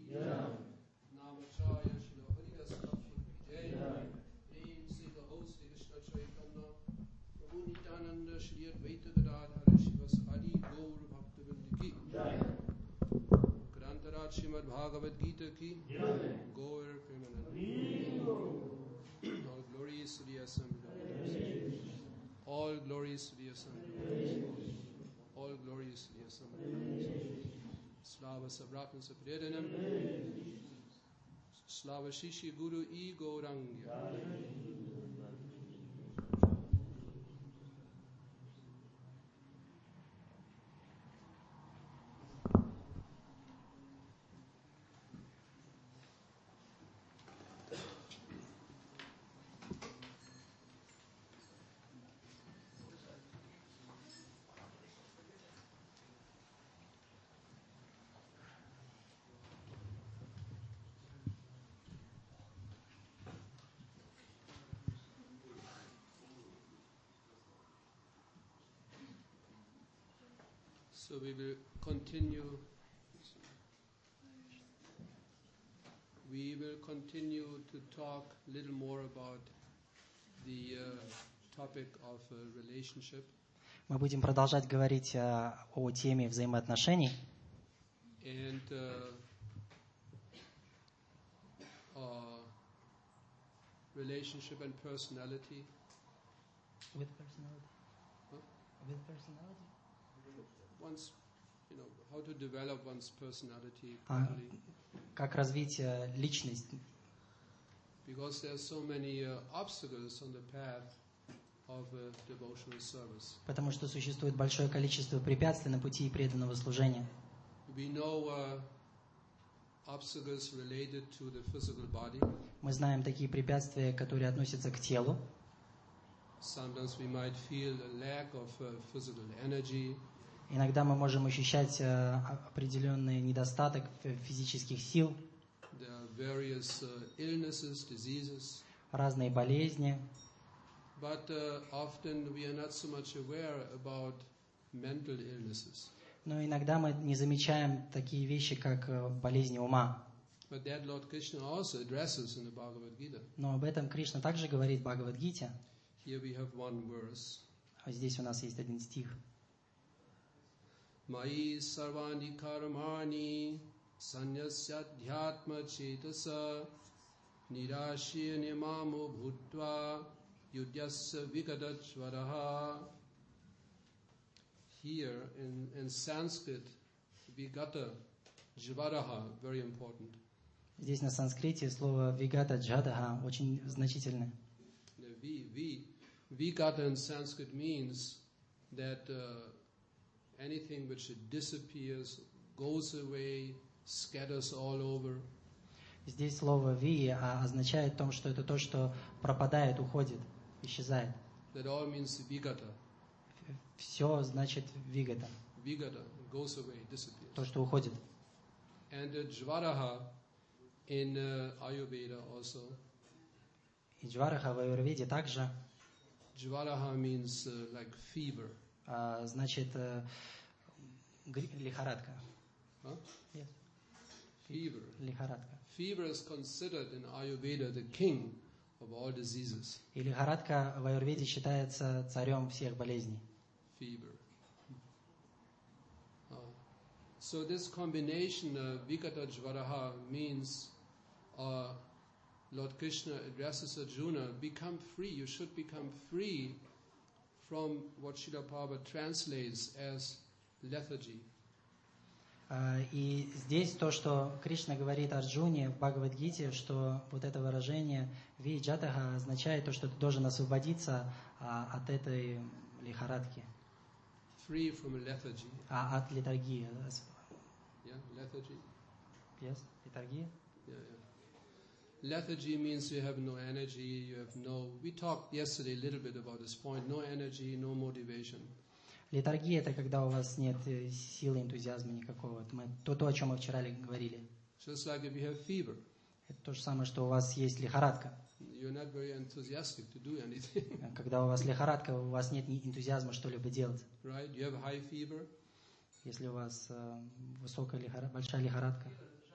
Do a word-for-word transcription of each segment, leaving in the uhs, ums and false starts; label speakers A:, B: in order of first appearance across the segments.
A: Namacharya Shri Haridas Thakur ki jai. Prem se Gaho Sri Krishna Chaitanya Prabhu Nityananda Shri Advaita Gadadhara Shivasadi Gaur Bhaktivinoda ki jai. Grantaraj Srimad Bhagavad Gita ki jai. Gaur Premananda. All glories to the Assembly. All glories to the Assembly. All glories to the Assembly. Slava Sabratna Sapredanam. Slava Shishi Guru I Gaurangya. So we will continue. We will continue to talk a little more about the uh, topic of uh, relationship.
B: Мы будем продолжать говорить uh, о теме взаимоотношений.
A: And uh, uh, relationship and personality.
B: With personality.
A: Huh?
B: With personality.
A: One's, you know, how to develop one's personality
B: properly. Как развить uh, личность?
A: Because there are so many uh, obstacles on the path of uh, devotional service.
B: Потому что существует большое количество препятствий на пути преданного служения.
A: We know uh, obstacles related to the physical body.
B: Мы знаем такие препятствия, которые относятся к телу.
A: Sometimes we might feel a lack of uh, physical energy.
B: Иногда мы можем ощущать uh, определенный недостаток физических сил.
A: There are various uh, illnesses, diseases.
B: Разные болезни.
A: But uh, often we are not so much aware about mental illnesses.
B: Но иногда мы не замечаем такие вещи, как uh, болезни ума.
A: But that Lord Krishna also addresses in the Bhagavad Gita.
B: Но об этом Кришна также говорит в Бхагавад-гите.
A: Here we have one verse.
B: А здесь у нас есть один стих.
A: Mai sarvani karmani sanyasyadhyatma chetasa nirashya nimamo bhutva yudyasya vigadachvaraha. Here in, in Sanskrit, vigata jvaraha, very important.
B: Здесь на санскрите слово вигата джадаха очень значительное.
A: Vigata in Sanskrit means that uh, anything which disappears, goes away, scatters all over.
B: Здесь слово ви означает то, что это то, что пропадает, уходит, исчезает.
A: That all means vigata.
B: Все значит вигата.
A: Vigata goes away, disappears.
B: То, что уходит.
A: And uh, jvaraha in uh, Ayurveda also.
B: И джвараха в аюрведе также.
A: Jvaraha means uh, like fever.
B: Uh, значит uh, лихорадка.
A: Huh?
B: Yes.
A: Fever.
B: Лихорадка.
A: Fever is considered in Ayurveda the king of all diseases.
B: И лихорадка в аюрведе считается царем всех болезней.
A: Fever. Uh, so this combination of Vikata Jvaraha means uh, Lord Krishna addresses Arjuna, become free, you should become free from what Srila Prabhupada translates as lethargy.
B: Uh, и здесь то, что Кришна говорит Арджуне в Бхагавад-гите, что вот это выражение «ви джатаха» означает то, что ты должен освободиться uh, от этой лихорадки.
A: Free from lethargy.
B: А, от летаргии.
A: Yeah, lethargy.
B: Yes, летаргия.
A: Yeah, yeah. Lethargy means you have no energy, you have no... We talked yesterday a little bit about this point. No energy, no motivation.
B: Летаргия – это когда у вас нет силы, энтузиазма никакого. Это мы, то, то, о чем мы вчера говорили.
A: Just like if you have fever.
B: Это то же самое, что у вас есть лихорадка.
A: You're not very enthusiastic to do anything.
B: Когда у вас лихорадка, у вас нет энтузиазма что-либо делать.
A: Right? You have high fever.
B: Если у вас uh, высокая лихорадка, большая лихорадка.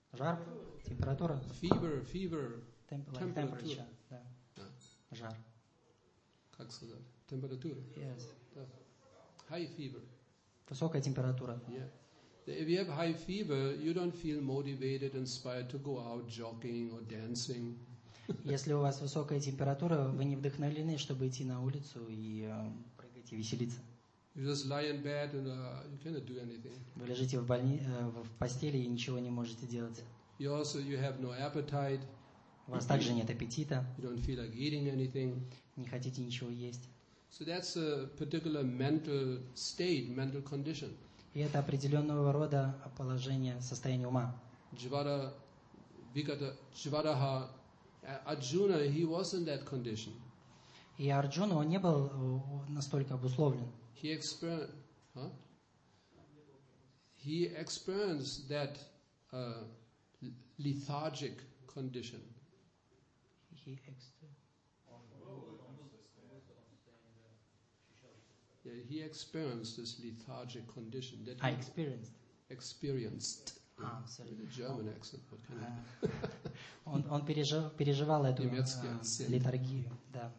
B: Жар? Температура?
A: Fever, fever.
B: Temp- like
A: Temperature.
B: temperature. Да.
A: Да.
B: Жар.
A: Как сказать? Температура.
B: Yes.
A: Да. High fever.
B: Высокая температура.
A: Yeah. If you have high fever, you don't feel motivated, inspired to go out jogging or dancing.
B: Если у вас высокая температура, вы не вдохновлены, чтобы идти на улицу и э, прыгать и веселиться.
A: You just lie in bed and uh, you cannot do anything.
B: Вы лежите в, больни... э, в постели и ничего не можете делать.
A: You also you have no appetite.
B: У вас также нет аппетита,
A: You don't feel like eating anything.
B: не хотите ничего есть.
A: So that's a particular mental state, mental condition.
B: И это определенного рода положение, состояние ума.
A: Jivara, Vikata, Jivaraha, Arjuna, he was in that condition.
B: И Арджуна, он не был э, настолько обусловлен.
A: He experienced, huh? He experienced that uh, lethargic condition.
B: He ex-
A: Yeah, he experienced this lethargic condition that
B: I
A: he
B: experienced.
A: experienced.
B: Ah, sorry.
A: With a German accent, what can I?
B: Э, Он, он пережив, переживал эту
A: Немецкий
B: э,
A: акцент.
B: литургию. Да.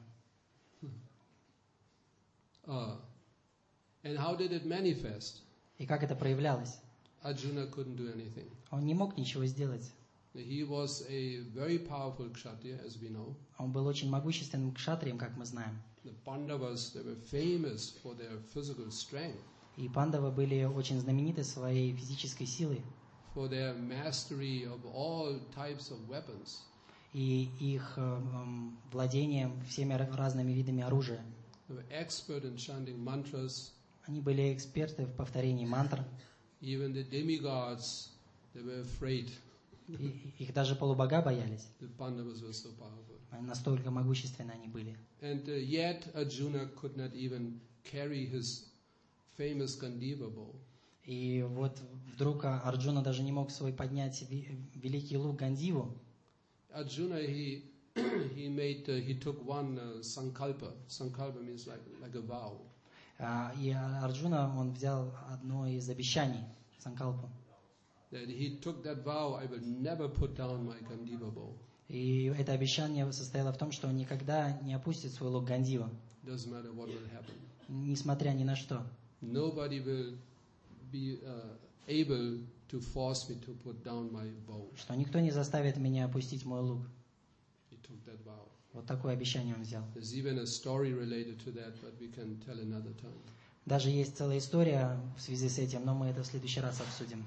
A: Uh, and how did it manifest?
B: И как это проявлялось?
A: Arjuna couldn't do anything.
B: Он не мог ничего сделать.
A: He was a very powerful kshatriya, as we know.
B: Он был очень могущественным кшатрием, как мы знаем.
A: The Pandavas, they were famous for their physical strength,
B: И пандавы были очень знамениты своей физической силой.
A: for their mastery of all types of weapons.
B: И их э, эм, владением всеми ра- разными видами оружия.
A: They were expert in chanting mantras.
B: Они были эксперты в повторении мантр.
A: Even the demigods, they were afraid.
B: И их даже полубога боялись.
A: The Pandavas were so powerful.
B: Настолько могущественны они были.
A: And uh, yet Arjuna could not even carry his famous Gandiva bow.
B: И вот вдруг Арджуна даже не мог свой поднять ви- великий лук Гандиву.
A: Arjuna, he he made uh, he took one uh, sankalpa. Sankalpa means like like a vow.
B: А, И Арджуна, он взял одно из обещаний, санкалпу.
A: That he took that vow, I will never put down my Gandiva bow.
B: И это обещание состояло в том, что он никогда не опустит свой лук Гандива,
A: Doesn't matter what will happen.
B: несмотря ни на что.
A: Nobody will be uh, able to force me to put down my bow.
B: Что никто не заставит меня опустить мой лук.
A: He took that vow.
B: Вот такое обещание он взял.
A: There's even a story related to that, but we can tell another time.
B: Даже есть целая история в связи с этим, но мы это в следующий раз обсудим.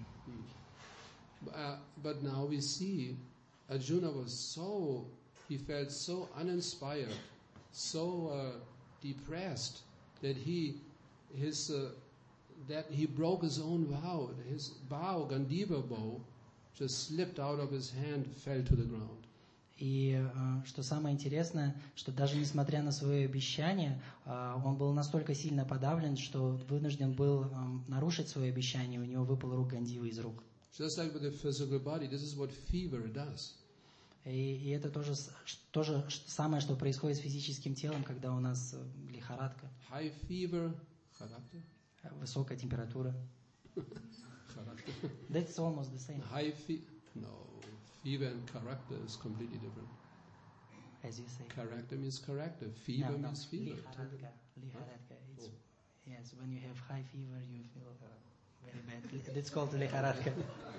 A: Uh, but now we see Arjuna was so, he felt so uninspired, so uh, depressed that he, his, uh, that he broke his own vow. His bow, Gandiva bow, just slipped out of his hand, fell to the ground.
B: И э, что самое интересное, что даже несмотря на свое обещание, э, он был настолько сильно подавлен, что вынужден был э, нарушить свое обещание, у него выпал рук Гандивы из рук.
A: Just like with the physical body, this is what fever does.
B: И, и это тоже, с- ш- тоже ш- самое, что происходит с физическим телом, когда у нас э, лихорадка,
A: High fever, character,
B: э, высокая температура.
A: character.
B: That's almost the same,
A: High fe- no, fever and character is completely different.
B: as you say.
A: Character means character. Fever
B: No, no,
A: means fever.
B: Лихорадка. Лихорадка. It's,
A: Oh.
B: yes, when you have high fever, you feel uh, very bad. It's called лихорадка.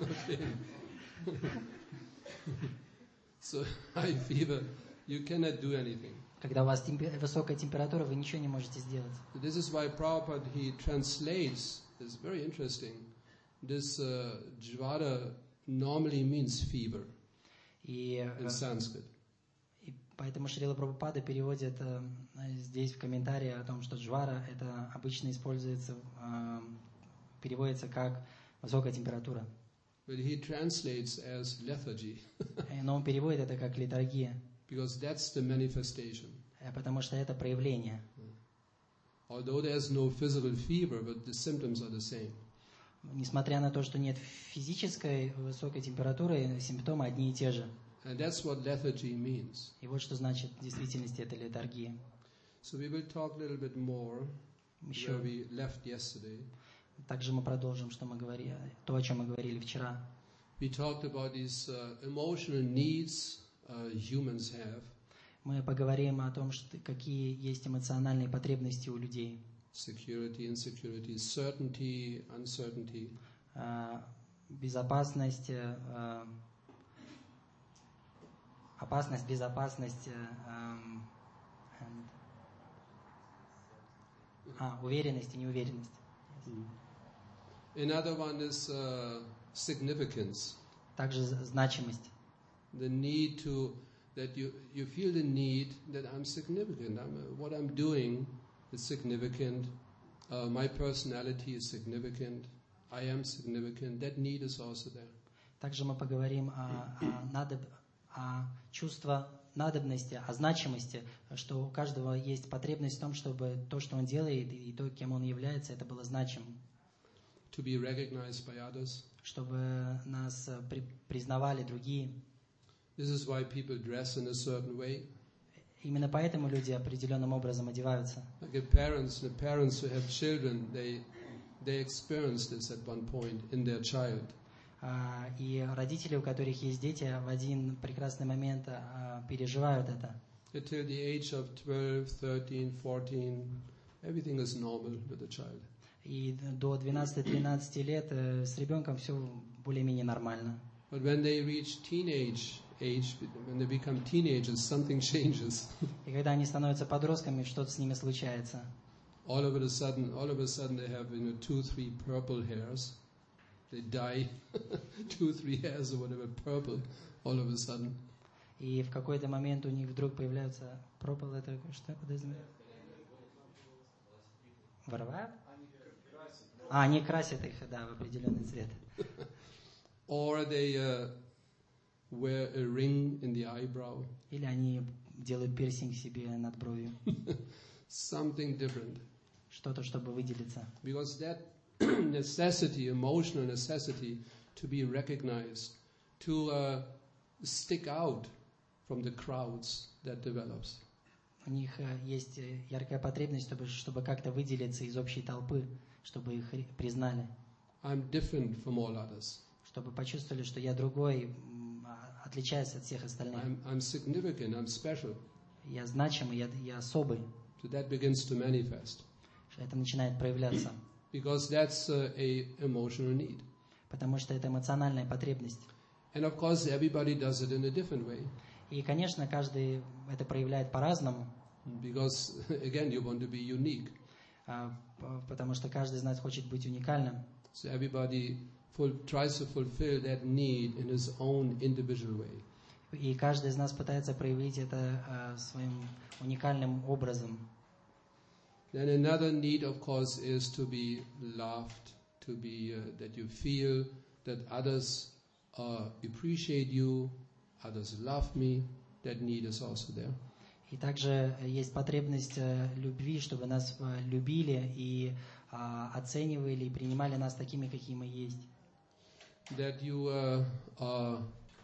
A: So high fever, you cannot do anything.
B: Когда у вас темпе- высокая температура, вы ничего не можете сделать.
A: This is why Prabhupada, he translates, it's very interesting, this uh, jvara normally means fever
B: И,
A: in
B: э,
A: Sanskrit.
B: и поэтому Шрила Прабхупада переводит э, здесь в комментарии о том, что джвара это обычно используется, э, переводится как высокая температура.
A: But he translates as lethargy,
B: Э, Но он переводит это как литургия,
A: because that's the manifestation.
B: э, потому что это проявление.
A: Although there's no physical fever, but the symptoms are the same.
B: Несмотря на то, что нет физической высокой температуры, симптомы одни и те же.
A: And that's what lethargy means.
B: И вот что значит в действительности это литургия.
A: So we will talk a little bit more
B: Еще
A: where we left yesterday.
B: также мы продолжим, что мы говорили, то, о чем мы говорили вчера.
A: We talked about these uh, emotional needs uh, humans have.
B: Мы поговорим о том, что, какие есть эмоциональные потребности у людей.
A: Security, insecurity, certainty, uncertainty.
B: Uh, безопасность, uh, опасность, безопасность, uh, and, а, уверенность и неуверенность.
A: Mm. Another one is uh, significance.
B: Также значимость.
A: The need to, that you, you feel the need that I'm significant. I'm, uh, what I'm doing is significant. Uh, my personality is significant. I am significant. That need is also there.
B: Также мы поговорим о, о, надоб, о чувстве надобности, о значимости, что у каждого есть потребность в том, чтобы то, что он делает, и то, кем он является, это было значимым.
A: To be recognized by others.
B: Чтобы нас при, признавали другие.
A: This is why people dress in a certain way.
B: Именно поэтому люди определенным образом одеваются.
A: Like parents, the parents who have children, they they experience this at one point in their child.
B: Uh, и родители, у которых есть дети, в один прекрасный момент uh, переживают это.
A: Until the age of twelve, thirteen, fourteen, everything is normal with the child.
B: И до двенадцати-тринадцати лет uh, с ребенком все более-менее нормально.
A: But when they reach teenage age, when they become teenagers, something changes.
B: И когда они становятся подростками, что-то с ними случается.
A: All of a sudden, all of a sudden, they have, you know, two, three purple hairs. They dye two, three hairs or whatever purple. All of a sudden.
B: И в какой-то момент у них вдруг появляются purple, это что подразумевает? Воровают? А, они красят их, да, в определенный цвет.
A: Or they uh, wear a ring in the eyebrow.
B: Или они делают пирсинг себе над бровью.
A: Something different.
B: Что-то, чтобы выделиться.
A: Because that necessity, emotional necessity, to be recognized, to uh, stick out from the crowds that develops.
B: У них есть яркая потребность, чтобы, чтобы как-то выделиться из общей толпы, чтобы их признали.
A: I'm different from all others.
B: Чтобы почувствовали, что я другой, отличаюсь от всех остальных.
A: I'm, I'm significant, I'm special.
B: Я значимый, я, я особый.
A: So that begins to manifest.
B: Это начинает проявляться.
A: Because that's uh, a emotional need.
B: Потому что это эмоциональная потребность.
A: And of course everybody does it in a different way.
B: И, конечно, каждый это проявляет по-разному.
A: Because again, you want to be unique.
B: Потому что каждый из нас хочет быть уникальным.
A: So everybody full, tries to fulfill that need in his own individual way.
B: И каждый из нас пытается проявить это uh, своим уникальным образом.
A: Then another need, of course, is to be loved, to be uh, that you feel that others uh, appreciate you, others love me. That need is also there.
B: И также есть потребность uh, любви, чтобы нас uh, любили и uh, оценивали и принимали нас такими, какие мы есть.
A: That you uh, uh,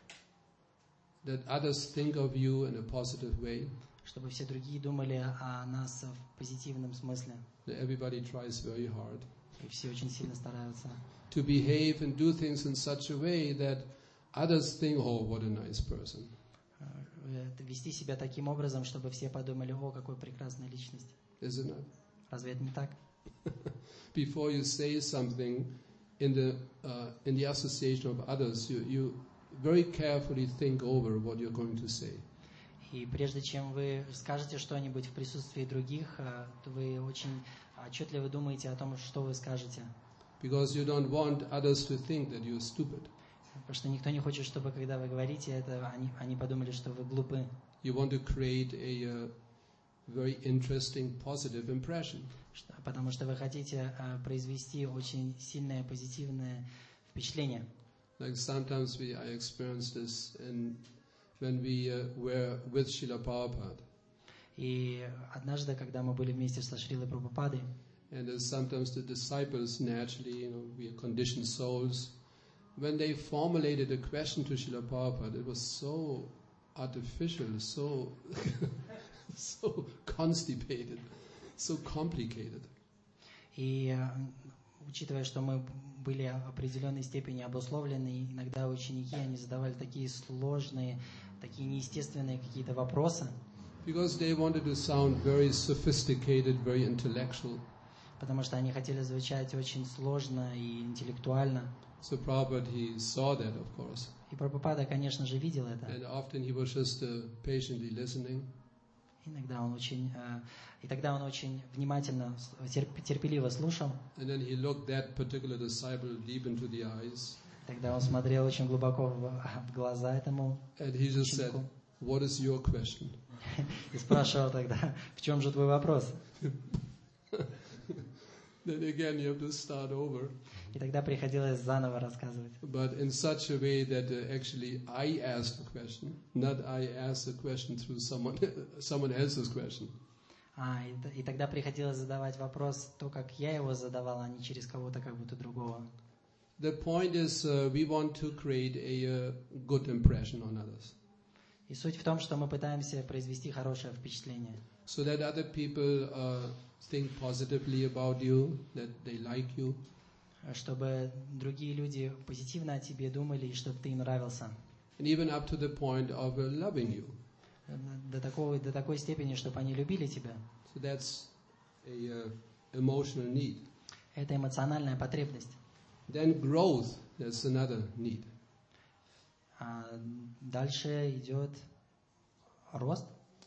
A: that others think of you in a positive way.
B: Чтобы все другие думали о нас в позитивном смысле.
A: Everybody tries very hard.
B: И все очень сильно стараются.
A: To behave and do things in such a way that others think, oh, what a nice person.
B: Вести себя таким образом, чтобы все подумали, о, какой прекрасная личность.
A: Isn't it?
B: Разве это не так?
A: Before you say something in the uh, in the association of others, you you very carefully think over what you're going to say.
B: И прежде чем вы скажете что-нибудь в присутствии других, то вы очень отчетливо думаете о том, что вы скажете.
A: Because you don't want others to think that you're stupid.
B: Потому что никто не хочет, чтобы, когда вы говорите это, они, они подумали, что вы глупы.
A: You want to create a uh, very interesting, positive impression.
B: Потому что вы хотите uh, произвести очень сильное, позитивное впечатление.
A: Like sometimes we, I experience this in when we uh, were with Srila Prabhupada.
B: И однажды, когда мы были вместе со Шрилой Прабхупадой,
A: and as sometimes the disciples naturally, you know, we are conditioned souls, when they formulated a question to Srila Prabhupada, it was so artificial, so so constipated, so complicated.
B: И учитывая, что мы были в определенной степени обусловлены. Иногда ученики, они задавали такие сложные, такие неестественные какие-то вопросы.
A: Because they wanted to sound very sophisticated, very intellectual.
B: Потому что они хотели звучать очень сложно и интеллектуально.
A: So Prabhupada, he saw that, of course.
B: И Прабхупада, конечно же, видел это.
A: And often he was just uh, patiently listening.
B: Иногда он очень, э, и тогда он очень внимательно, терп- терпеливо слушал.
A: And then he looked that particular disciple deep into the eyes.
B: Тогда он смотрел очень глубоко в, в глаза этому
A: And he just said,
B: ученику
A: "What is your question?"
B: и спрашивал тогда, в чем же твой вопрос?
A: Then again you have to start over.
B: И тогда приходилось заново рассказывать.
A: But in such a way that uh, actually I asked the question, not I asked the question through someone someone else's question.
B: А, и, т- и тогда приходилось задавать вопрос, то, как я его задавал, а не через кого-то как будто другого.
A: The point is uh, we want to create a uh, good impression on others,
B: И суть в том, что мы пытаемся произвести хорошее впечатление,
A: so that other people uh, think positively about you, that they like you.
B: чтобы другие люди позитивно о тебе думали, и чтобы ты им нравился.
A: And even up to the point of uh, loving you.
B: До такой, до такой степени, чтобы они любили тебя.
A: So that's a uh, emotional need.
B: Это эмоциональная потребность.
A: Then growth, that's another need.
B: А дальше идет рост.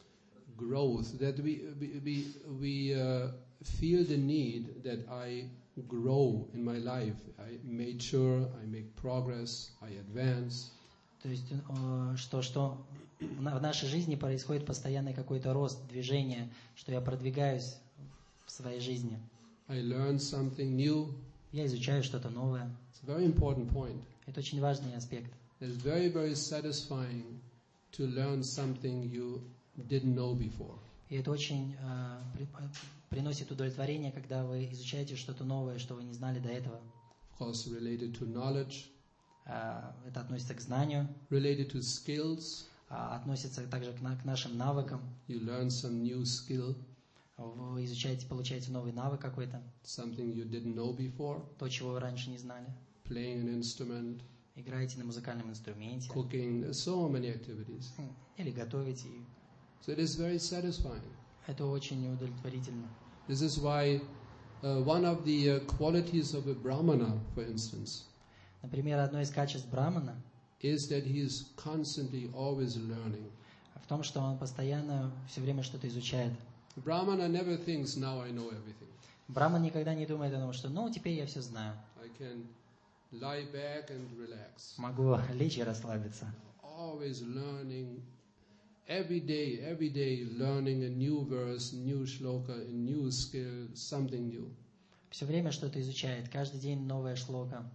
A: Growth, that we we we, we uh, feel the need that I grow in my life. I mature, I make progress, I advance.
B: То есть, э, что, что в на- в нашей жизни происходит постоянный какой-то рост, движение, что я продвигаюсь в своей жизни.
A: I learn something new.
B: Я изучаю что-то новое.
A: It's a very important point.
B: Это очень важный аспект.
A: It's very, very satisfying to learn something you didn't know before.
B: И это очень э, при- приносит удовлетворение, когда вы изучаете что-то новое, что вы не знали до этого.
A: Of course, related to knowledge,
B: Э, это относится к знанию,
A: related to skills.
B: а относится также к, на- к нашим навыкам.
A: You learn some new skill,
B: Вы изучаете, получаете новый навык какой-то,
A: something you didn't know before.
B: то, чего вы раньше не знали.
A: Playing an instrument,
B: Играете на музыкальном инструменте,
A: cooking, there's so many activities.
B: м, или готовите. И
A: So it is very satisfying.
B: это очень удовлетворительно.
A: This is why uh, one of the uh, qualities of a brahmana, for instance,
B: Например, одно из качеств брамана
A: is that he is constantly always learning.
B: в том, что он постоянно все время что-то изучает.
A: The brahmana never thinks, now I know everything.
B: Браман никогда не думает о том, что ну, теперь я все знаю.
A: I can lie back and relax.
B: Могу лечь и расслабиться.
A: Always learning, every day, every day learning a new verse, new shloka, a new skill, something new.
B: Все время что-то изучает. Каждый день новая шлока.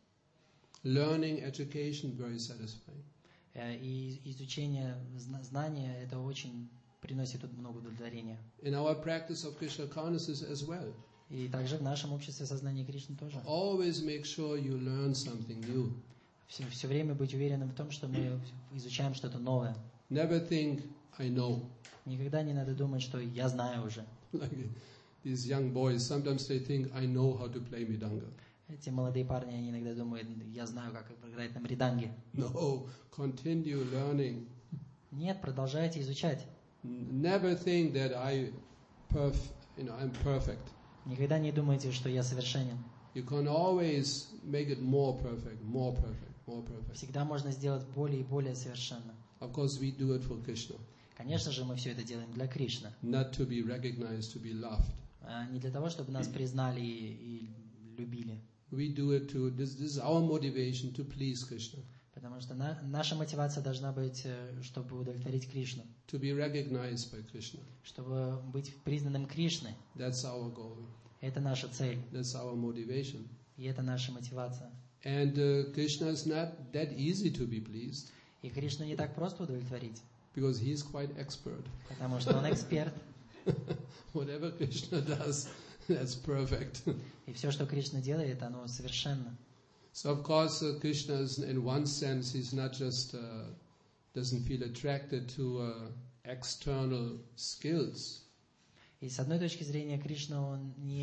A: Learning, education, very satisfying.
B: Э, И изучение зна- знания, это очень приносит тут много удовлетворения.
A: In our practice of Krishna consciousness as well,
B: И также в нашем обществе сознания Кришны тоже.
A: always make sure you learn something new.
B: Все, все время быть уверенным в том, что мы изучаем что-то новое.
A: Never think, I know.
B: Никогда не надо думать, что я знаю уже.
A: Like these young boys, sometimes they think, I know how to play Mridanga.
B: Эти молодые парни, они иногда думают, я знаю, как играть на мриданге.
A: No, continue learning.
B: Нет, продолжайте изучать.
A: Never think that I, perf, you know, I'm perfect.
B: Никогда не думайте, что я совершенен.
A: You can always make it more perfect, more perfect, more perfect.
B: Всегда можно сделать более и более совершенно.
A: Of course, we do it for Krishna,
B: Конечно же, мы все это делаем для Кришны.
A: not to be recognized, to be loved.
B: А не для того, чтобы нас признали и, и любили.
A: We do it to, this, this is our motivation to please Krishna,
B: Потому что на- наша мотивация должна быть, э, чтобы удовлетворить Кришну.
A: to be recognized by Krishna.
B: Чтобы быть признанным Кришной.
A: That's our goal.
B: Это наша цель.
A: That's our motivation.
B: И это наша мотивация.
A: And uh, Krishna is not that easy to be pleased,
B: И Кришну не так просто удовлетворить.
A: because he is quite expert.
B: Потому что он эксперт.
A: Whatever Krishna does, that's perfect.
B: И все, что Кришна делает, оно совершенно.
A: So of course, uh, Krishna is, in one sense, he's not just uh, doesn't feel attracted to uh, external skills.
B: И с одной точки зрения, Кришна, он не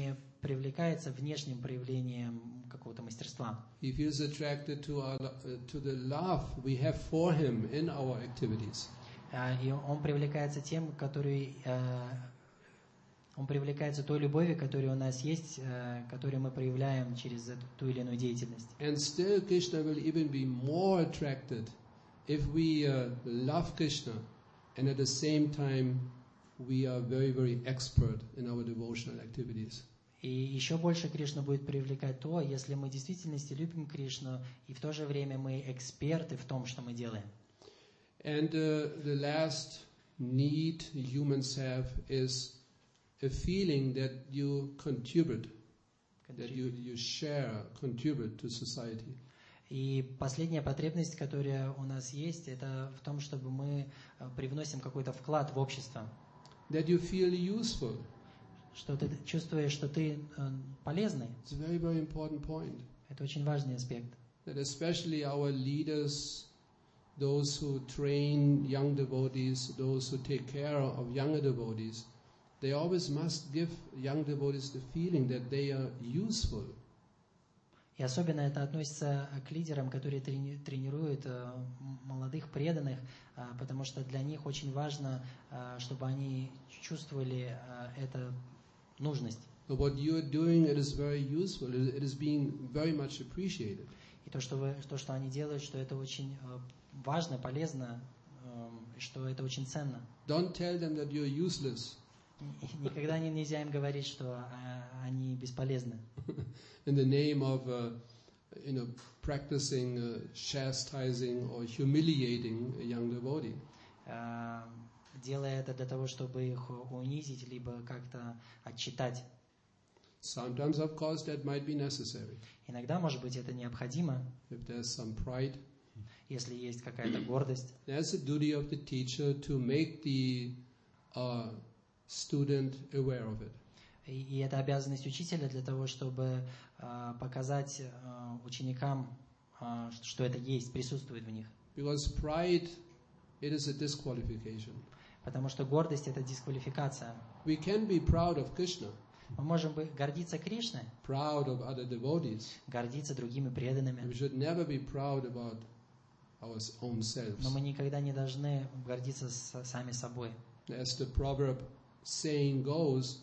B: привлекается внешним проявлением какого-то мастерства.
A: He feels attracted to our, uh, to the love we have for him in our activities.
B: А, И он привлекается тем, который, э, он привлекается той любовью, которая у нас есть, э, которую мы проявляем через эту, ту или иную деятельность.
A: And still Krishna will even be more attracted if we uh, love Krishna and at the same time we are very, very expert in our devotional activities.
B: И еще больше Кришна будет привлекать то, если мы в действительности любим Кришну, и в то же время мы эксперты в том, что мы делаем.
A: And uh, the last need humans have is a feeling that you contribute, that you, you share, contribute to society.
B: И последняя потребность, которая у нас есть, это в том, чтобы мы э, привносим какой-то вклад в общество.
A: That you feel useful.
B: Что ты чувствуешь, что ты э, полезный.
A: It's a very, very important point.
B: Это очень важный аспект.
A: That especially our leaders, those who train young devotees, those who take care of younger devotees, they always must give young devotees the feeling that they are useful.
B: И особенно это относится к лидерам, которые трени- тренируют э, молодых преданных, э, потому что для них очень важно, э, чтобы они чувствовали э, эту нужность.
A: But what you are doing, it is very useful. It it is being very much appreciated.
B: И то, что, вы, то, что они делают, что это очень э, важно, полезно, э, что это очень ценно.
A: Don't tell them that you're useless.
B: И никогда не, нельзя им говорить, что э, они бесполезны.
A: In the name of, uh, you know, practicing uh, chastising or humiliating a young devotee.
B: Э, делая это для того, чтобы их унизить, либо как-то отчитать.
A: Sometimes, of course, that might be necessary.
B: Иногда, может быть, это необходимо,
A: If there's some pride,
B: если есть какая-то гордость.
A: there's a duty of the teacher to make the uh, student aware of it.
B: И, и это обязанность учителя для того, чтобы э, показать э, ученикам, э, что это есть, присутствует в них.
A: Because pride, it is a disqualification.
B: Потому что гордость – это дисквалификация.
A: We can be proud of Krishna,
B: Мы можем быть, гордиться Кришной,
A: proud of other devotees.
B: гордиться другими преданными,
A: We should never be proud about our own selves.
B: но мы никогда не должны гордиться с, сами собой.
A: As the proverb saying goes,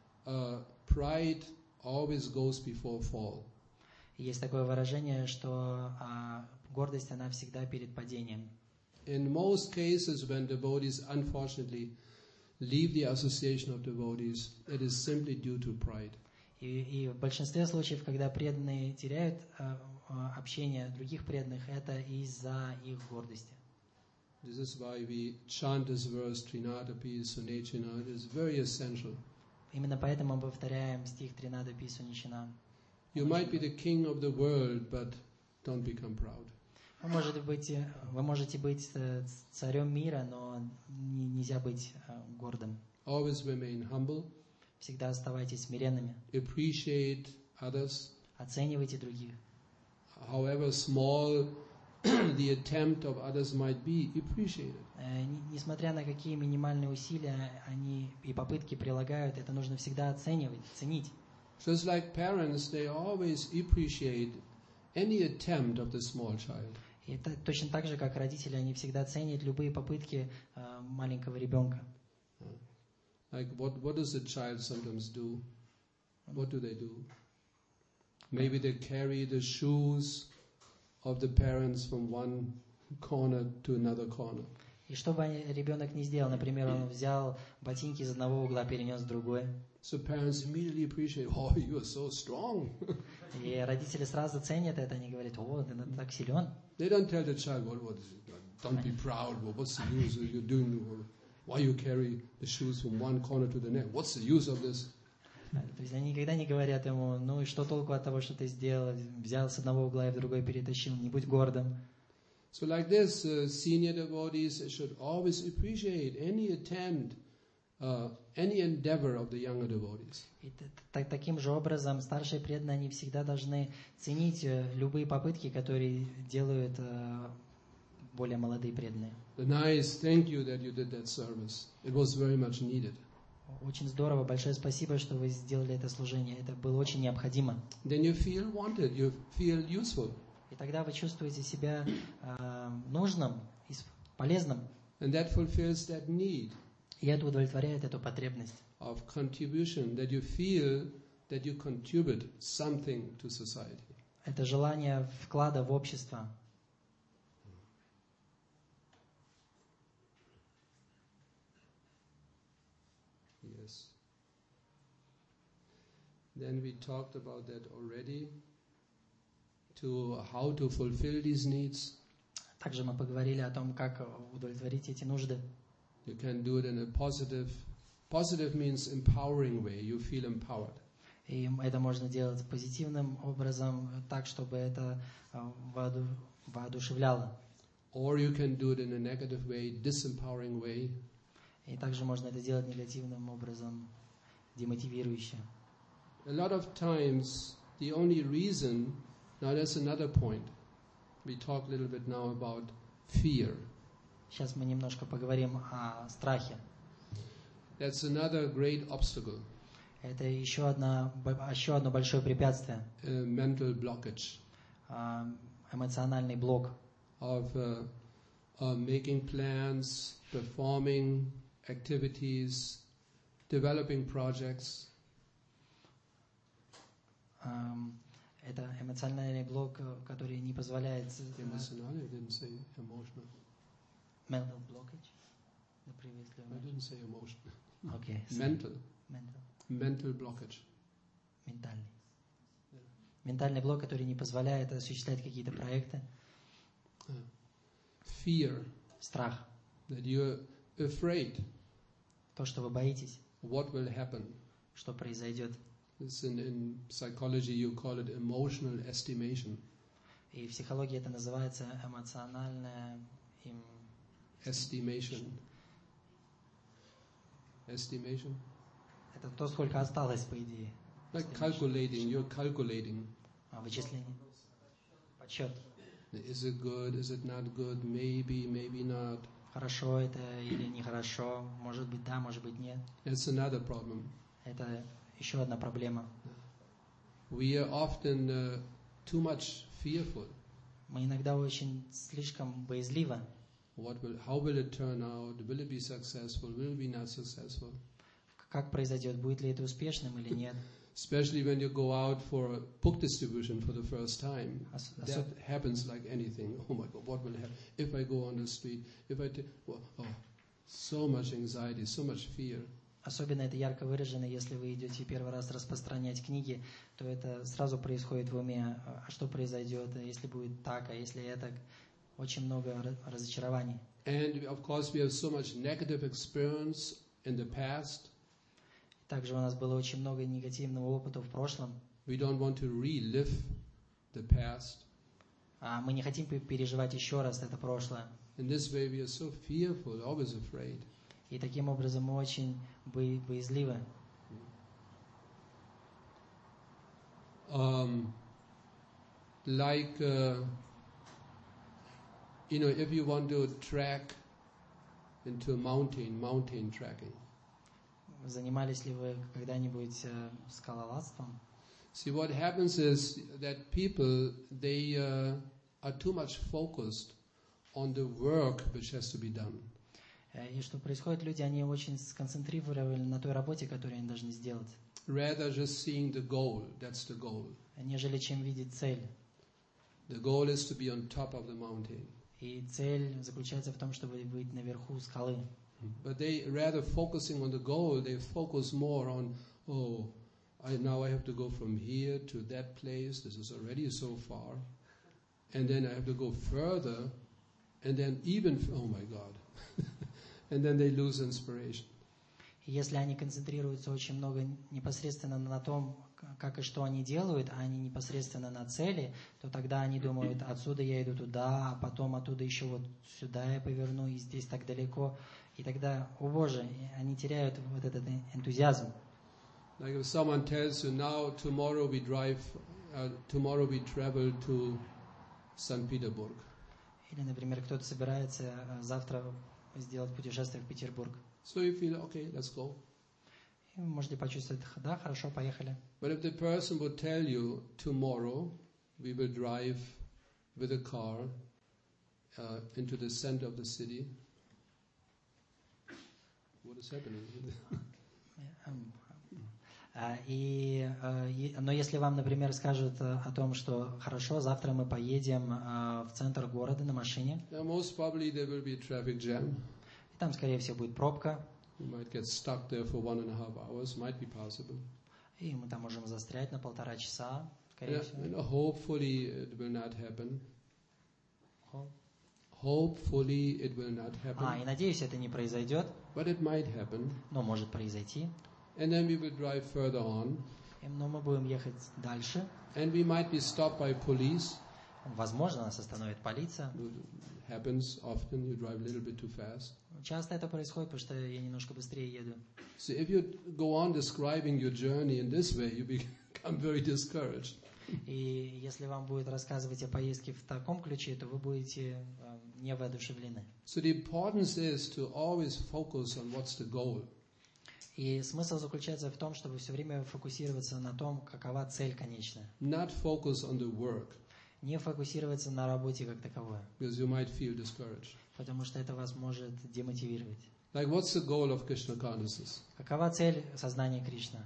A: uh, pride always goes before fall.
B: И есть такое выражение, что а, гордость, она всегда перед падением.
A: In most cases, when devotees unfortunately leave the association of devotees, it is simply due to pride.
B: И, и в большинстве случаев, когда преданные теряют а, а, общение других преданных, это из-за их гордости.
A: This is why we chant this verse, Trinadapi Sunechina. It is very essential.
B: Именно поэтому мы повторяем стих Тринада Пису Ничина.
A: You might be the king of the world, but don't become proud.
B: Вы можете быть, вы можете быть э, царем мира, но не- нельзя быть э, гордым.
A: Always remain humble,
B: Всегда оставайтесь смиренными,
A: appreciate others,
B: оценивайте других.
A: however small the attempt of others might be, appreciate it.
B: Э, не- Несмотря на какие минимальные усилия они и попытки прилагают, это нужно всегда оценивать, ценить.
A: Just like parents, they always appreciate any attempt of the small child.
B: И это точно так же, как родители, они всегда ценят любые попытки э, маленького ребенка.
A: Like what, what does a child sometimes do? What do they do? Maybe they carry the shoes of the parents from one corner to another corner.
B: И что бы они- ребенок не сделал, например, он взял ботинки из одного угла, перенес в другой.
A: So parents immediately appreciate, oh, you are so strong.
B: И родители сразу ценят это, они говорят: о, ты так силен.
A: They don't tell the child, what, what is it? Don't be proud. Well, what's the use of you doing? Why you carry the shoes from one corner to the next? What's the use of this?
B: То есть они никогда не говорят ему: ну и что толку от того, что ты сделал, взял с одного угла и в другой перетащил, не будь гордым.
A: So like this, uh, senior devotees should always appreciate any attempt, uh, any endeavor of the younger devotees.
B: И т- т- таким же образом старшие преданные, они всегда должны ценить э, любые попытки, которые делают э, более молодые преданные.
A: The nice, thank you that you did that service. It was very much needed.
B: очень здорово, большое спасибо, что вы сделали это служение. Это было очень необходимо.
A: Then you feel wanted, you feel useful.
B: И тогда вы чувствуете себя э, нужным и полезным.
A: And that fulfills that need
B: И это удовлетворяет эту потребность.
A: of contribution, that you feel that you contribute something to society.
B: Это желание вклада в общество.
A: Yes. Then we talked about that already, to how to fulfill these needs.
B: Также мы поговорили о том, как удовлетворить эти нужды.
A: You can do it in a positive, positive means empowering way. You feel empowered.
B: И это можно делать позитивным образом, так, чтобы это э, вооду- воодушевляло.
A: Or you can do it in a negative way, disempowering way.
B: И также можно это делать негативным образом, демотивирующе.
A: A lot of times, the only reason, now that's another point. We talk a little bit now about fear.
B: Сейчас мы немножко поговорим о страхе.
A: That's another great obstacle,
B: Это еще, одна, б- еще одно большое препятствие,
A: a mental blockage
B: э, эмоциональный блок.
A: of uh, uh, making plans, performing activities, developing projects.
B: Эм, Это эмоциональный блок, э, который не позволяет... э,
A: Emotional, I didn't say emotional.
B: Mental blockage? The previous
A: I
B: level.
A: didn't say emotional.
B: Okay, so
A: Mental,
B: mental.
A: mental blockage.
B: Ментальный. Ментальный блок, который не позволяет осуществлять какие-то проекты.
A: Fear,
B: Страх.
A: that you're afraid
B: То, что вы боитесь,
A: what will happen.
B: что произойдет.
A: This in, in psychology you call it emotional estimation.
B: И в психологии это называется эмоциональная им-
A: Estimation. Estimation.
B: Это то, сколько осталось, по идее.
A: Like calculating, you're calculating.
B: А, вычисление. Подсчет.
A: Is it good? Is it not good? Maybe, maybe not.
B: Хорошо это или нехорошо. Может быть да, может быть нет.
A: That's another problem.
B: Это еще одна проблема.
A: We are often uh, too much fearful.
B: Мы иногда очень слишком боязливы.
A: What will? How will it turn out? Will it be successful? Will it be not successful?
B: Как произойдет, будет ли это успешным или нет.
A: Especially when you go out for a book distribution for the first time.
B: Ос-
A: That
B: осо-
A: happens like anything. Oh my God, what will happen if I go on the street? If I take, oh, oh, so much anxiety, so much fear.
B: Особенно это ярко выражено, если вы идете первый раз распространять книги, то это сразу происходит в уме, а что произойдет, если будет так, а если это. Очень много ра- разочарований.
A: And of course, we have so much negative experience in the past.
B: Также у нас было очень много негативного опыта в прошлом.
A: We don't want to relive the past.
B: А мы не хотим пе- переживать еще раз это прошлое.
A: In this way, we are so fearful, always afraid.
B: И таким образом мы очень бо- боязливы.
A: Um, like, uh, you know, if you want to track into a mountain, mountain tracking.
B: Занимались ли вы когда-нибудь э, скалолазством?
A: See, what happens is that people, they uh, are too much focused on the work which has to be done.
B: Э, И что происходит, люди, они очень сконцентрированы на той работе, которую они должны сделать,
A: Rather just seeing the goal, that's the goal.
B: нежели чем видеть цель.
A: The goal is to be on top of the mountain.
B: И цель заключается в том, чтобы быть наверху скалы.
A: But they, rather focusing on the goal, they focus more on, oh, I, now I have to go from here to that place, this is already so far, and then I have to go further, and then even, oh my God, and then they lose inspiration.
B: И если они концентрируются очень много непосредственно на том, как и что они делают, а не непосредственно на цели, то тогда они думают, отсюда я иду туда, а потом оттуда еще вот сюда я поверну, и здесь так далеко. И тогда, о Боже, они теряют вот этот энтузиазм.
A: Like if someone tells you, now tomorrow we drive, uh, tomorrow we travel to Saint Petersburg.
B: Или, например, кто-то собирается э, завтра сделать путешествие в Петербург.
A: So you feel, okay, let's go.
B: И вы можете почувствовать, да, хорошо, поехали.
A: But if the person would tell you, tomorrow we will drive with a car uh, into the center of the city, what is happening?
B: А, И, э, и- но если вам, например, скажут э, о том, что хорошо, завтра мы поедем э, в центр города на машине,
A: Now, most probably there will be a traffic jam.
B: и там, скорее всего, будет пробка,
A: You might get stuck there for one and a half hours. Might be possible.
B: и мы там можем застрять на полтора часа, скорее
A: And,
B: всего.
A: and hopefully it will not happen.
B: Хо-
A: Hopefully it will not happen.
B: А, и надеюсь, это не произойдет,
A: But it might happen.
B: но может произойти.
A: And then we will drive further on.
B: И- Но мы будем ехать дальше.
A: And we might be stopped by police.
B: Возможно, нас остановит полиция.
A: It happens often. You drive a little bit too fast.
B: Часто это происходит, потому что я немножко быстрее еду.
A: So if you go on describing your journey in this way, you become very discouraged.
B: И если вам будет рассказывать о поездке в таком ключе, то вы будете э, не воодушевлены.
A: So the importance is to always focus on what's the goal.
B: И смысл заключается в том, чтобы все время фокусироваться на том, какова цель конечная.
A: Not focus on the work,
B: Не фокусироваться на работе как таковой,
A: because you might feel discouraged.
B: потому что это вас может демотивировать.
A: Like, what's the goal of Krishna consciousness?
B: Какова цель сознания Кришны?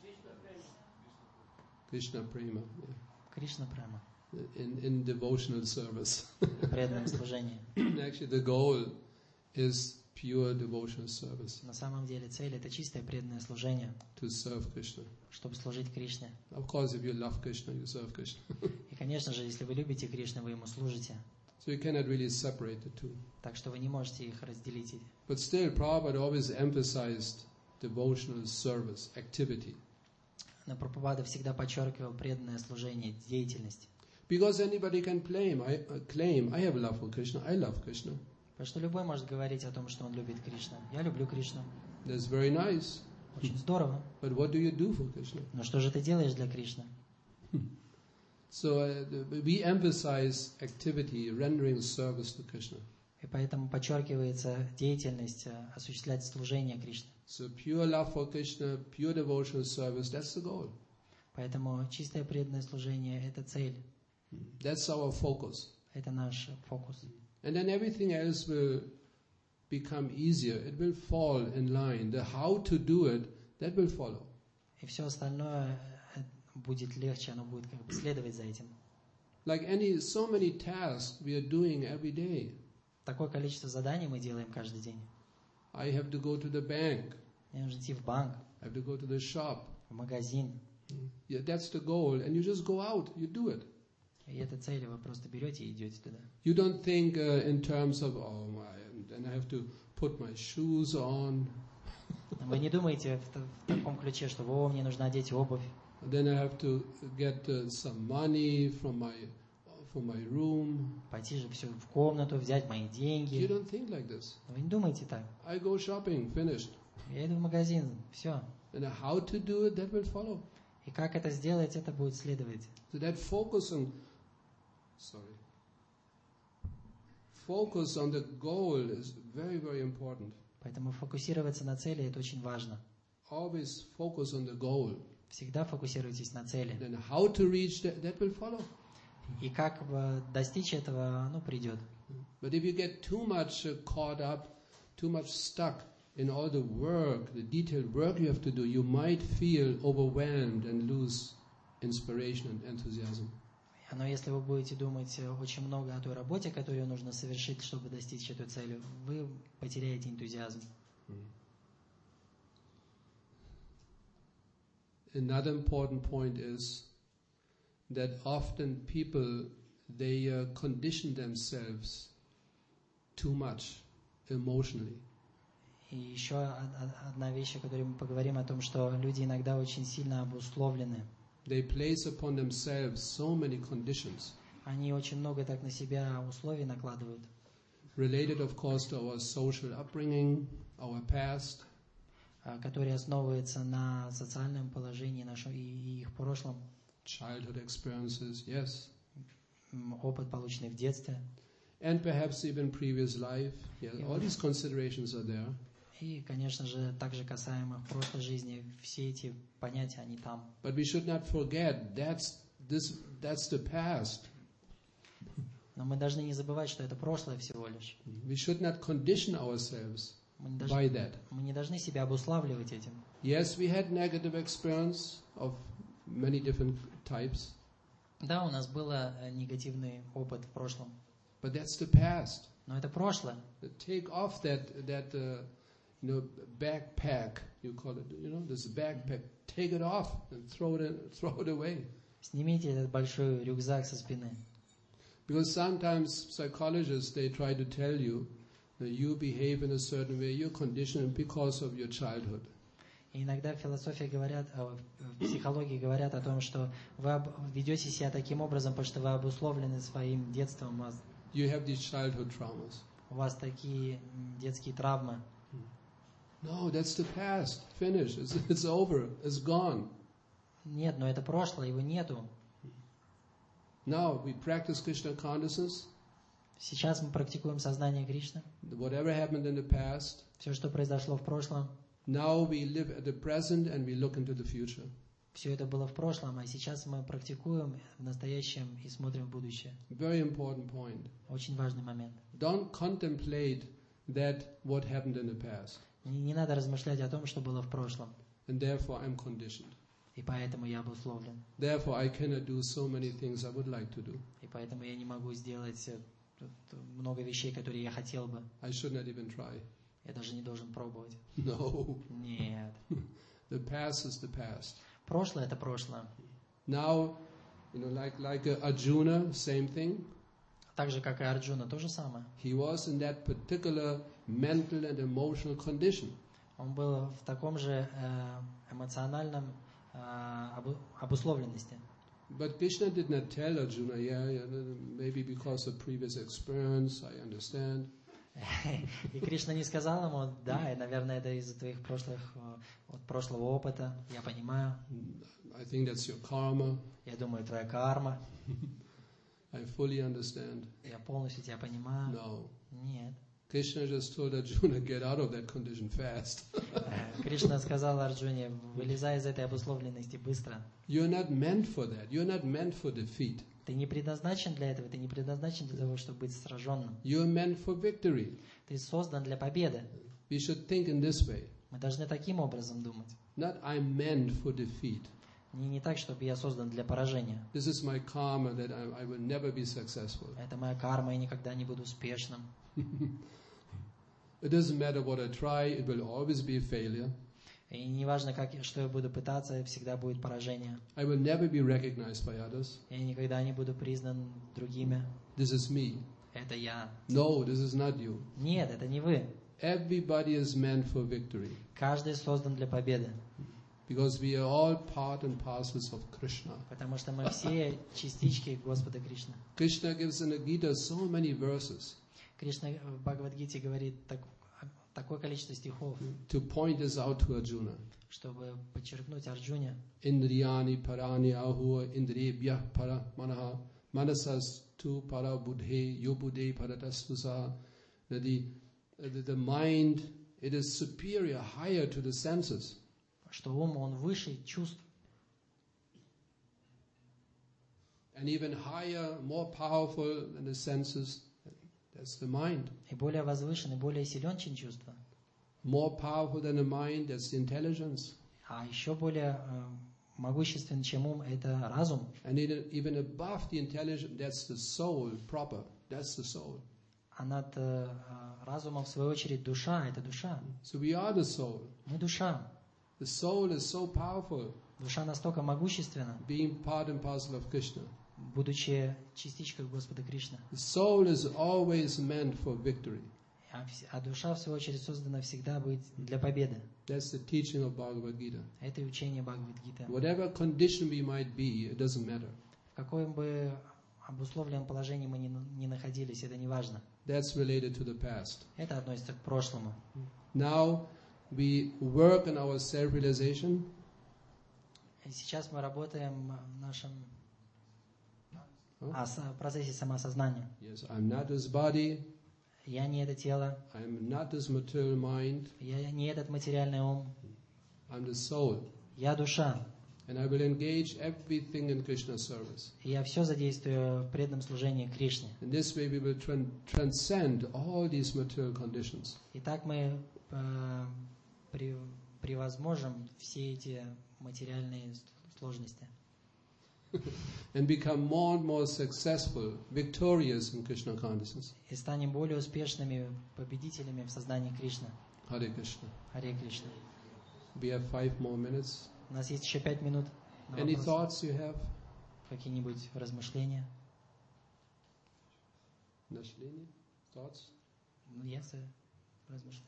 A: Krishna prema, yeah.
B: Кришна прямо,
A: in, in devotional service.
B: преданном служении.
A: Actually, the goal is pure devotional service,
B: На самом деле цель — это чистое преданное служение,
A: to serve Krishna.
B: чтобы служить Кришне.
A: Of course, if you love Krishna, you serve Krishna.
B: И, конечно же, если вы любите Кришну, вы ему служите.
A: So you cannot really separate the two.
B: Так что вы не можете их разделить.
A: But still, Prabhupada always emphasized devotional service, activity.
B: Но Прабхупада всегда подчеркивал преданное служение, деятельность.
A: Because anybody can claim, I uh, claim, I have love for Krishna, I love Krishna.
B: Потому что любой может говорить о том, что он любит Кришну. Я люблю Кришну.
A: That's very nice.
B: Очень здорово.
A: But what do you do for Krishna?
B: Но что же ты делаешь для Кришны?
A: So uh, the- we emphasize activity, rendering service to Krishna.
B: И поэтому подчеркивается деятельность, э, осуществлять служение Кришне.
A: So pure love for Krishna, pure devotional service, that's the goal.
B: Поэтому чистое преданное служение — это цель,
A: That's our focus.
B: это наш фокус.
A: And then everything else will become easier. It will fall in line. The how to do it, that will follow.
B: И все остальное э, будет легче, оно будет как бы следовать за этим.
A: Like any, so many tasks we are doing every day.
B: Такое количество заданий мы делаем каждый день.
A: I have to go to the bank.
B: Мне нужно идти в банк,
A: I have to go to the shop.
B: в магазин.
A: Yeah, that's the goal. And you just go out, you do it.
B: И эта цель, вы просто берете и идете туда.
A: You don't think uh, in terms of, oh my, and then I have to put my shoes on.
B: Вы не думаете в, та- в таком ключе, что «О, мне нужно одеть обувь,
A: Then I have to get uh, some money from my, from my room.
B: пойти же все в комнату, взять мои
A: You
B: деньги».
A: don't think like this.
B: Вы не думаете так.
A: I go shopping, finished.
B: Я иду в магазин, все.
A: And how to do it, that will follow.
B: И как это сделать, это будет следовать.
A: So that focus on, sorry, focus on the goal is very, very important.
B: Поэтому фокусироваться на цели — это очень важно.
A: Always focus on the goal.
B: Всегда фокусируйтесь на цели.
A: Then how to reach that, that will follow.
B: И как бы достичь этого, оно придет.
A: But if you get too much uh, caught up, too much stuck in all the work, the detailed work you have to do, you might feel overwhelmed and lose inspiration and enthusiasm.
B: Но если вы будете думать э, очень много о той работе, которую нужно совершить, чтобы достичь этой цели, вы потеряете энтузиазм.
A: Another important point is that often people, they uh, condition themselves too much emotionally.
B: И еще од- од- одна вещь, о которой мы поговорим, о том, что люди иногда очень сильно обусловлены.
A: They place upon themselves so many conditions,
B: Они очень много так на себя условий накладывают,
A: related, of course, to our social upbringing, our past,
B: а, которые основываются на социальном положении нашем и и их прошлом,
A: childhood experiences, yes,
B: м, опыт, полученный в детстве.
A: and perhaps even previous life. Yeah, all these considerations are there.
B: И, конечно же, также касаемо прошлой жизни, все эти понятия, они там.
A: But we should not forget that's this that's the past.
B: Но мы должны не забывать, что это прошлое всего лишь.
A: We should not condition ourselves
B: Мы не
A: by
B: должны,
A: that.
B: мы не должны себя обуславливать этим.
A: Yes, we had negative experience of many different types,
B: Да, у нас был э, негативный опыт в прошлом,
A: but that's the past.
B: но это прошлое.
A: Take off that that uh, you know backpack, you call it, you know, this backpack. Take it off and throw it in, throw it away.
B: Снимите этот большой рюкзак со спины.
A: Because sometimes psychologists, they try to tell you that you behave in a certain way, you're conditioned because of your childhood.
B: И иногда в философии говорят, э, в психологии говорят о том, что вы об- ведете себя таким образом, потому что вы обусловлены своим детством, у вас,
A: You have these childhood traumas.
B: у вас такие м, детские травмы.
A: No, that's the past. Finish. It's, it's over. It's gone.
B: Нет, но это прошлое, его нету.
A: Now we practice Krishna consciousness.
B: Сейчас мы практикуем сознание Кришны.
A: Whatever happened in the past,
B: Все, что произошло в прошлом,
A: now we live at the present and we look into the future.
B: все это было в прошлом, а сейчас мы практикуем в настоящем и смотрим в будущее.
A: Very important point.
B: Очень важный момент.
A: Don't contemplate that what happened in the past.
B: Не, не надо размышлять о том, что было в прошлом.
A: And therefore I'm conditioned.
B: И поэтому я обусловлен.
A: Therefore I cannot do so many things I would like to do.
B: И поэтому я не могу сделать э, тут много вещей, которые я хотел бы.
A: I should not even try.
B: Я даже не должен пробовать.
A: No.
B: Нет.
A: The past is the past.
B: Прошлое — это прошлое.
A: Now, you know, like like uh, Arjuna, same thing.
B: Так же, как и Арджуна, то же самое.
A: He was in that particular mental and emotional condition.
B: Он был в таком же э, эмоциональном э, обу- обусловленности.
A: But Krishna did not tell Arjuna, yeah, yeah, maybe because of previous experience, I understand.
B: И Кришна не сказал ему: да, и, наверное, это из-за твоих прошлых, э, вот, прошлого опыта, я понимаю.
A: I think that's your karma.
B: Я думаю, твоя карма.
A: I fully understand.
B: Я полностью тебя понимаю.
A: No.
B: Нет.
A: Krishna just told Arjuna, get out of that condition fast.
B: Э, Кришна сказал Арджуне: вылезай из этой обусловленности быстро.
A: You're not meant for that. You're not meant for defeat.
B: Ты не предназначен для этого, ты не предназначен для того, чтобы быть сраженным.
A: You're meant for victory.
B: Ты создан для победы.
A: We should think in this way.
B: Мы должны таким образом думать.
A: Not I'm meant for defeat.
B: Не, не так, чтобы я создан для поражения.
A: This is my karma that I, I will never be successful.
B: Это моя карма, я никогда не буду успешным.
A: It doesn't matter what I try, it will always be a failure.
B: И неважно, как, я- что я буду пытаться, всегда будет поражение.
A: I will never be recognized by others.
B: Я никогда не буду признан другими.
A: This is me.
B: Это я.
A: No, this is not you.
B: Нет, это не вы.
A: Everybody is meant for victory.
B: Каждый создан для победы.
A: Because we are all part and parcels of Krishna.
B: Потому что мы все частички Господа Кришны.
A: Krishna gives in the Gita so many verses
B: Кришна в Бхагавад-гите говорит так- такое количество стихов,
A: to point this out to Arjuna.
B: чтобы подчеркнуть Арджуне:
A: Indriyani parani ahua indriyabhyah para manaha manasas tu para buddhe yobuddhe paratastusa. That the, the, the mind, it is superior, higher to the senses.
B: что ум, он выше чувств,
A: And even higher, more powerful than the senses, that's the mind.
B: и более возвышен, и более силен, чем чувства.
A: More powerful than the mind, that's the intelligence.
B: А еще более э, могуществен, чем ум, это разум.
A: And even even above the intelligence, that's the soul proper. That's the soul.
B: А над э, э, разумом, в свою очередь, душа — это душа.
A: So we are the soul.
B: Мы душа.
A: The soul is so powerfул,
B: Душа настолько могущественна,
A: being part and parcel of Krishna.
B: будучи частичкой Господа Кришны.
A: The soul is always meant for victory.
B: А, вс- а душа, в свою очередь, создана всегда быть для победы.
A: That's the teaching of Bhagavad Gita.
B: Это и учение Бхагавад-гиты.
A: Whatever condition we might be, it doesn't matter.
B: В каком бы обусловленном положении мы ни, ни находились, это не важно.
A: That's related to the past.
B: Это относится к прошлому.
A: Now we work on our self-realization.
B: И сейчас мы работаем в нашем
A: Huh?
B: ос- процессе самоосознания.
A: Yes, I'm not this body.
B: Я не это тело,
A: I am not this material mind.
B: я не этот материальный ум,
A: I'm the soul.
B: я душа.
A: And I will engage everything in Krishna's service.
B: И я все задействую в преданном служении Кришне.
A: In this way we will tran- transcend all these material conditions.
B: И так мы э, при, превозможем все эти материальные сложности.
A: And become more and more successful, victorious in Krishna consciousness.
B: И станем более успешными победителями в сознании Кришны.
A: Hare Krishna.
B: Харе Кришна.
A: We have five more minutes.
B: У нас есть еще пять минут на
A: Any
B: вопросы.
A: thoughts you have?
B: Какие-нибудь размышления?
A: Nashlini? Thoughts?
B: Ну, я с- размышляю.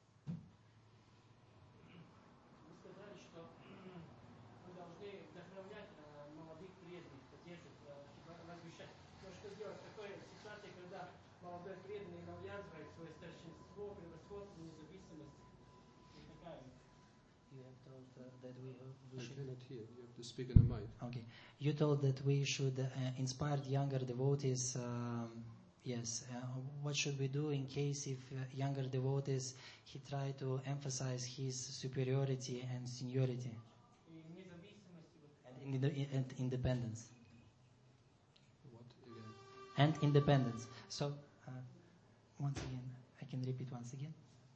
C: Вы сказали, что мы должны вдохновлять э, молодых преданных, поддерживать, э, развещать. Но что делать в такой ситуации, когда молодой преданный навязывает свое старшинство, превосходство, независимость и такая?
B: You have told uh, that we, uh, we
A: I
B: should.
A: cannot hear. You have to speak in the mic.
B: Okay, you told that we should uh, inspire younger devotees. Um, yes, uh, what should we do in case if uh, younger devotees he try to emphasize his superiority and seniority
C: И независимость. и вот
B: and, inde- and independence
A: What again?
B: and independence? So uh, once again, I can repeat once again.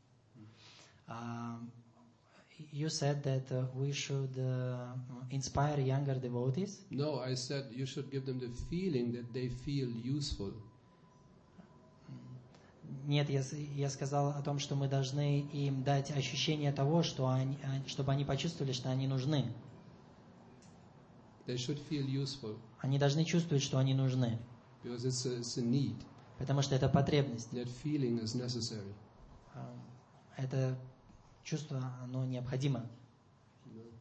B: Um, you said that uh, we should uh, inspire younger devotees.
A: No, I said you should give them the feeling that they feel useful.
B: Нет, я, с- я сказал о том, что мы должны им дать ощущение того, что они, а, чтобы они почувствовали, что они нужны.
A: They should feel useful
B: Они должны чувствовать, что они нужны,
A: because it's a, it's a need.
B: потому что это потребность.
A: That feeling is necessary.
B: А, Это чувство, оно необходимо.
A: You know?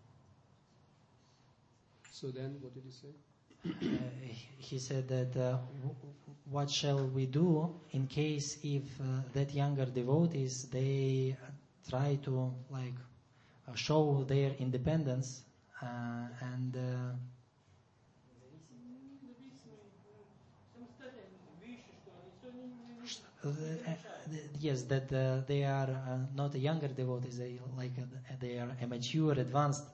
A: So then, what did you say?
B: Uh, he said that uh, w- what shall we do in case if uh, that younger devotees they try to like uh, show their independence uh, and uh,
C: самостоятельно, выше, что они все не, не, не
B: Uh, uh, yes, that uh, they are uh, not younger devotees, they like uh, they are mature, advanced.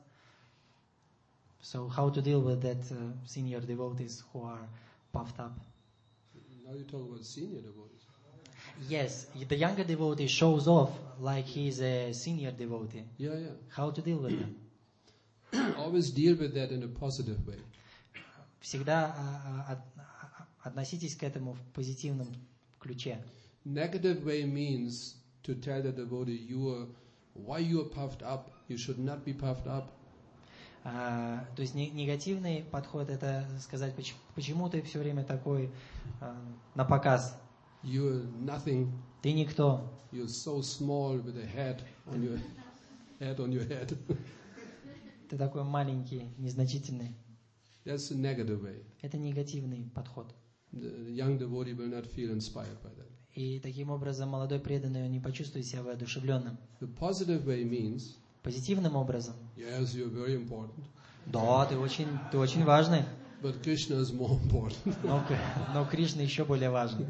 B: So how to deal with that uh, senior devotees who are puffed up?
A: Now you talk about senior devotees.
B: Yes, the younger devotee shows off like he is a senior devotee.
A: Yeah, yeah.
B: How to deal with them?
A: Always deal with that in a positive way.
B: Всегда uh, uh, от- относитесь к этому в позитивном ключе.
A: Negative way means to tell the devotee, you are, why you are puffed up, you should not be puffed up.
B: А, то есть не- негативный подход это сказать, поч- почему ты все время такой на показ.
A: You are nothing,
B: Ты никто.
A: you're so small with a head on your head on your head.
B: Ты такой маленький, незначительный.
A: That's a negative way.
B: Это негативный подход.
A: The young devotee will not feel inspired by that.
B: И таким образом молодой преданный он не почувствует себя воодушевленным.
A: The positive way means,
B: Позитивным образом.
A: yes, you're very important,
B: Да, ты очень, ты очень важный.
A: but Krishna is more important.
B: Но, К- но Кришна еще более важен.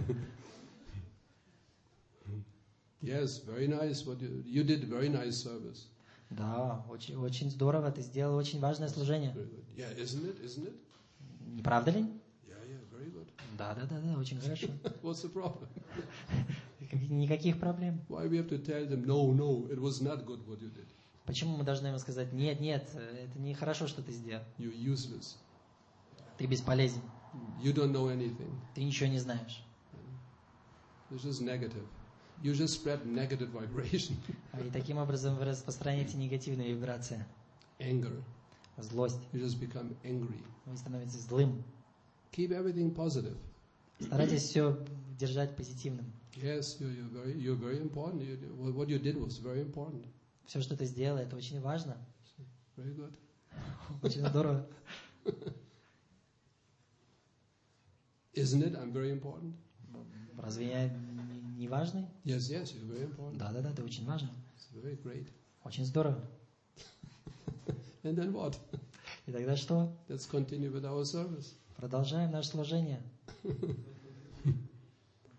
A: Yes, very nice. What you, you did very nice service.
B: Да, очень, очень здорово. Ты сделал очень важное служение.
A: Very good. Yeah, isn't it? Isn't it?
B: Не правда ли?
A: Yeah, yeah, very good.
B: Да, да, да, да, очень хорошо.
A: What's the problem?
B: Никаких проблем.
A: Why we have to tell them, no, no, it was not good what you did.
B: Почему мы должны ему сказать, нет, нет, это не хорошо, что ты сделал.
A: You're useless.
B: Ты бесполезен.
A: You don't know anything.
B: Ты ничего не знаешь.
A: It's just negative. You just spread negative vibration.
B: И таким образом вы распространяете негативные вибрации.
A: Anger.
B: Злость.
A: You just become angry.
B: Вы становитесь злым.
A: Keep everything positive.
B: Старайтесь все держать позитивным.
A: Yes, you're, you're very, you're very important. You, what what you did was very important.
B: Все, что ты сделал, это очень важно.
A: Very good.
B: Очень здорово.
A: Isn't it? I'm very important.
B: Разве я не- не важный?
A: Yes, yes, you're very important.
B: Да, да, да, ты очень важный.
A: It's very great.
B: Очень здорово.
A: And then what?
B: И тогда что?
A: Let's continue with our service.
B: Продолжаем наше служение.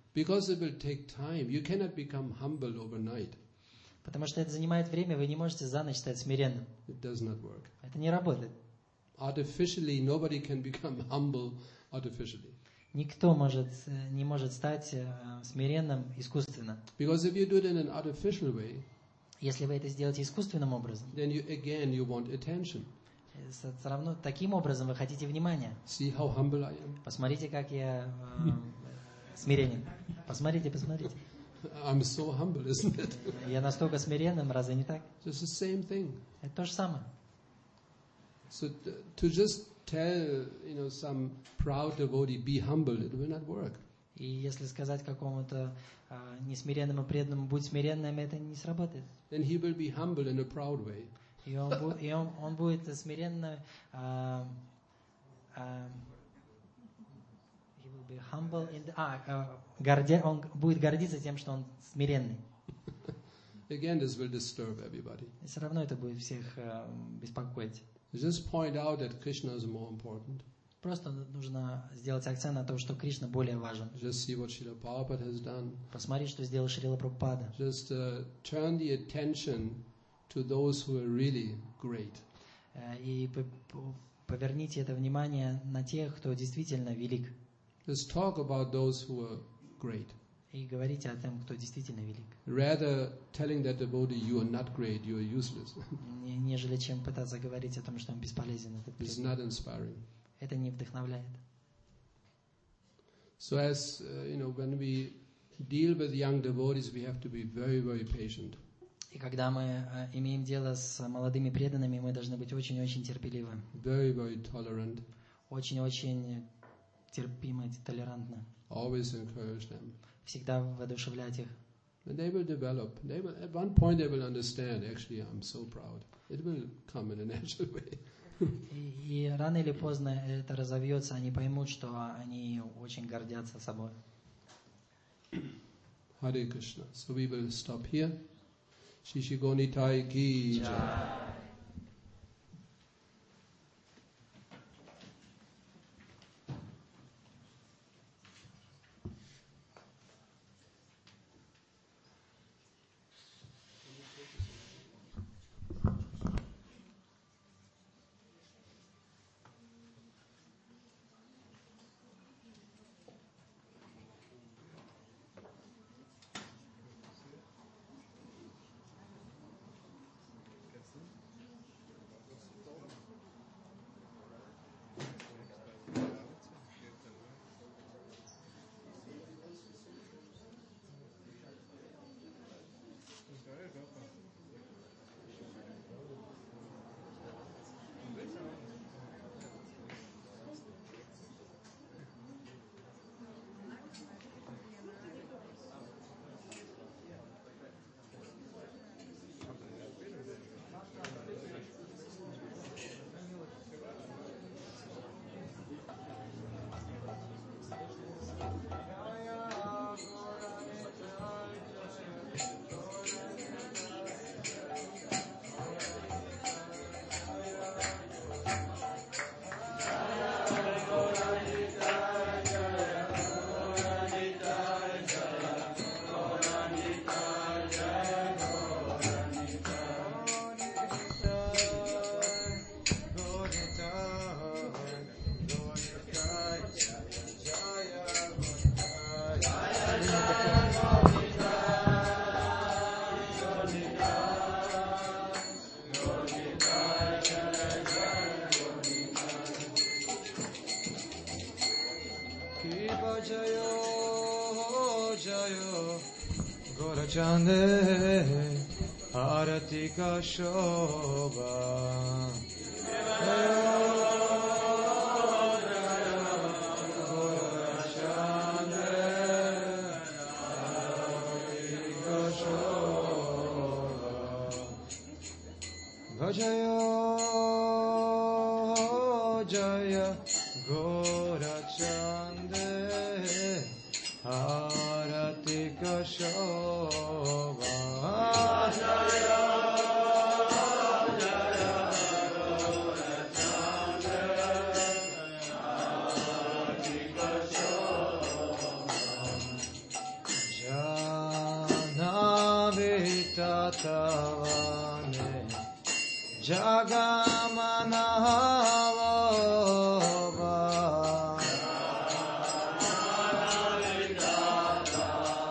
A: Because it will take time. You cannot become humble overnight.
B: Потому что это занимает время, вы не можете за ночь стать смиренным.
A: It does not work.
B: Это не работает.
A: Artificially, nobody can become humble artificially.
B: Никто может, э, не может стать э, смиренным искусственно.
A: Because if you do it in an artificial way,
B: Если вы это сделаете искусственным образом,
A: then you again you want attention.
B: э, со- все равно таким образом вы хотите внимания.
A: See how humble I am?
B: Посмотрите, как я э, смиренен. Посмотрите, посмотрите.
A: I'm so humble, isn't it?
B: Я настолько смиренным, разве не так?
A: It's the same thing.
B: Это то же самое.
A: So t- to just tell, you know, some proud devotee, be humble, it will not work.
B: И если сказать какому-то э, несмиренному преданному, будь смиренным, это не сработает.
A: Then he will be humble in a proud way.
B: И он, бу- и он, он будет смиренно, э, э, he will be humble in the- а, э, гордя- он будет гордиться тем, что он смиренный.
A: Again, this will disturb everybody.
B: И все равно это будет всех э, беспокоить.
A: Just point out that Krishna is more important.
B: Просто нужно сделать акцент на том, что Кришна более важен.
A: Just see what Srila Prabhupada has done.
B: Посмотри, что сделал Шрила Прабхупада.
A: Just uh, turn the attention to those who are really great.
B: Э, И по- по- поверните это внимание на тех, кто действительно велик.
A: Just talk about those who are great.
B: И говорите о том, кто действительно велик.
A: Rather telling that devotee, you are not great, you are useless.
B: Не- Нежели чем пытаться говорить о том, что он бесполезен. этот
A: It's
B: преданный.
A: not inspiring.
B: Это не вдохновляет.
A: So as, uh, you know, when we deal with young devotees, we have to be very, very patient.
B: И когда мы э, имеем дело с молодыми преданными, мы должны быть очень-очень терпеливы.
A: Very, very tolerant.
B: Очень-очень терпимы, толерантны.
A: Always encourage them.
B: Всегда воодушевлять их.
A: And they will develop. They will, at one point they will understand, actually, I'm so proud. It will come in a natural way.
B: И, и рано или поздно это разовьется, они поймут, что они очень гордятся собой.
A: Hare Krishna. So we will stop here. Shishi Gonitai ki jai.
D: Chande Arati ka shobha Jaya Jaya Gora Chande Arati ka shobha tatavane jagamana